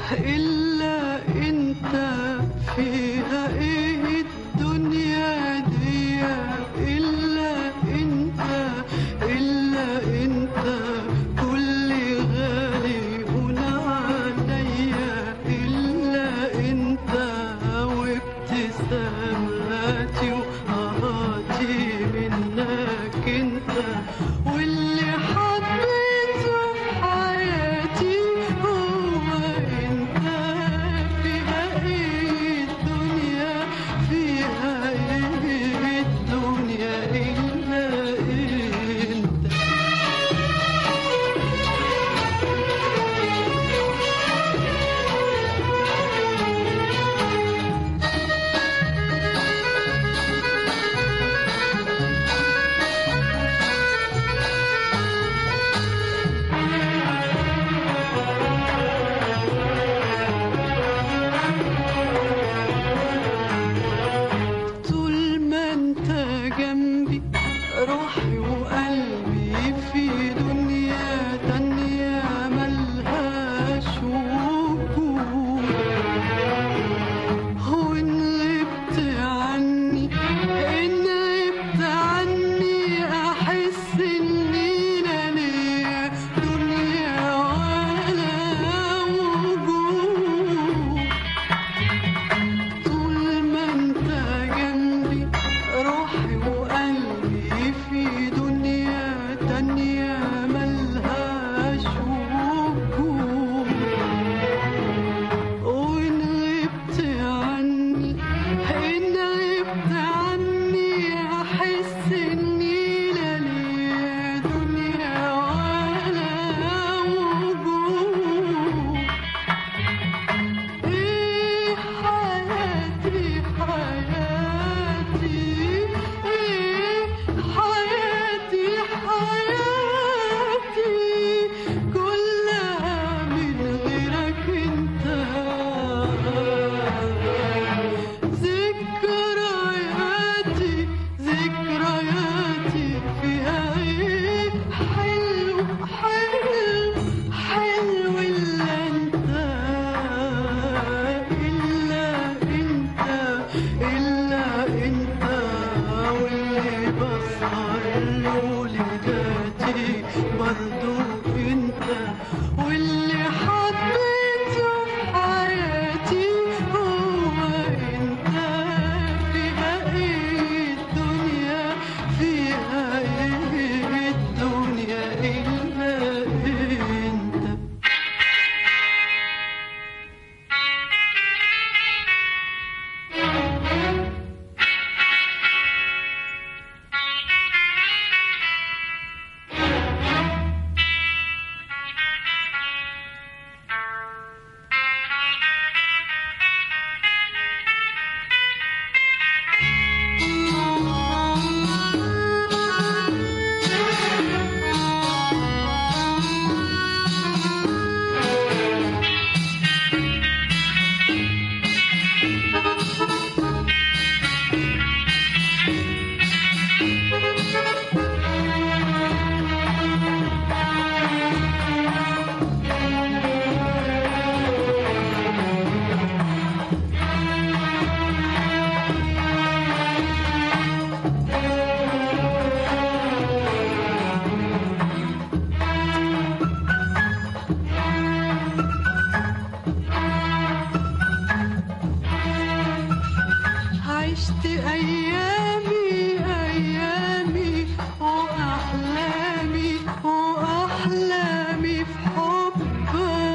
إلا أنت، فيها إيه الدنيا دي إلا أنت، إلا أنت كل غالي هنا عليا، إلا أنت وابتساماتي وقهاتي منك أنت، واللي حبيته في حياتي هو أنت، فيها إيه الدنيا، فيها إيه الدنيا إلا أنت. طول ما انت جنبي روحي وقلبي في دنيا تانية ملهاش وجود، وإن غبت عني إن غبت عني أحس إني لا ليا دنيا ولا وجود. طول ما انت جنبي روحي وقلبي في دنيا تانية ملهاش وجود، وإن غبت عني إن غبت عني أحس إني لا ليا دنيا ولا وجود. إيه حياتي حياتي، إيه حياتي حياتي كلها من غيرك أنت، ذكرياتي ذكرياتي فيها إيه حلو حلو حلو إلا أنت، إلا أنت إلا أنت، واللي بسهر لولاداتي برضو أنت، واللي حبيته في حياتي هو أنت، فيها إيه الدنيا، فيها إيه الدنيا إلا أنت. عشت أيامي أيامي وأحلامي وأحلامي في حبك،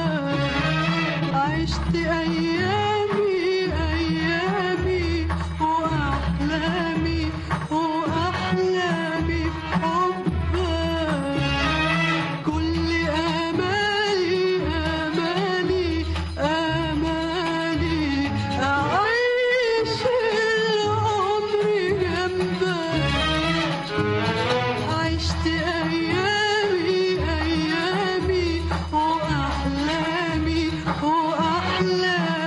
عشت أيامي أيامي وأحلامي وأحلامي في حبك، كل آمالي آمالي آمالي أعيش العمر جنبك، عشت أيامي أيامي وأحلامي وأحلامي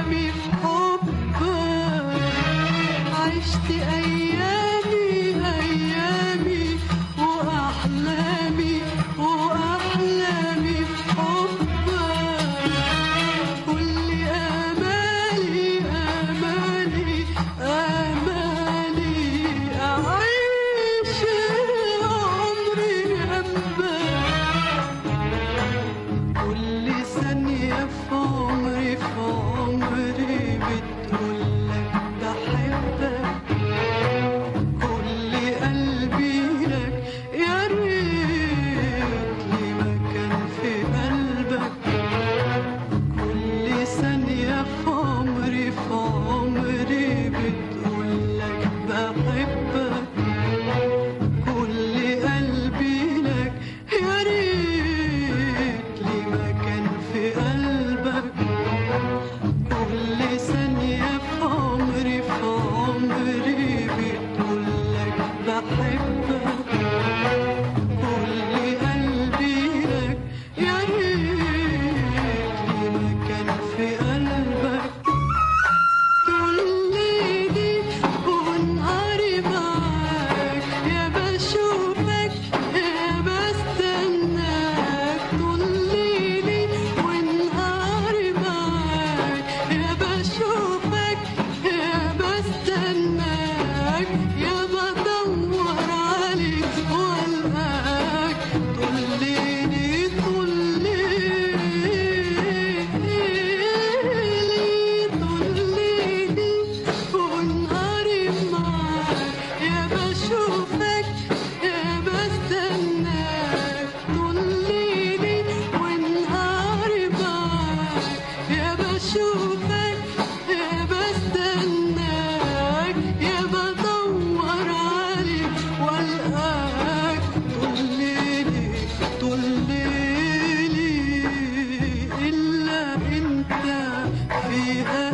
بشوفك يا بستناك يا بدور عليك والقاك طول ليلي طول ليلي إلا أنت في